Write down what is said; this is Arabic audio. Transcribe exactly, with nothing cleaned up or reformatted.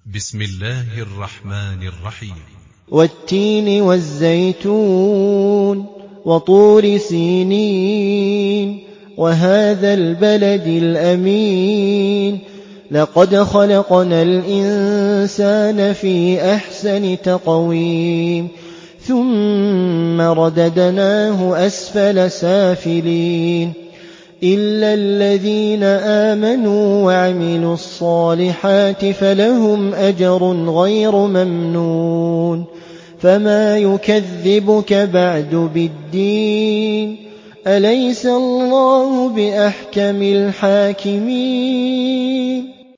بسم الله الرحمن الرحيم. والتين والزيتون وطور سينين وهذا البلد الأمين لقد خلقنا الإنسان في أحسن تقويم ثم رددناه أسفل سافلين إلا الذين آمنوا وعملوا الصالحات فلهم أجر غير ممنون فما يكذبك بعد بالدين أليس الله بأحكم الحاكمين.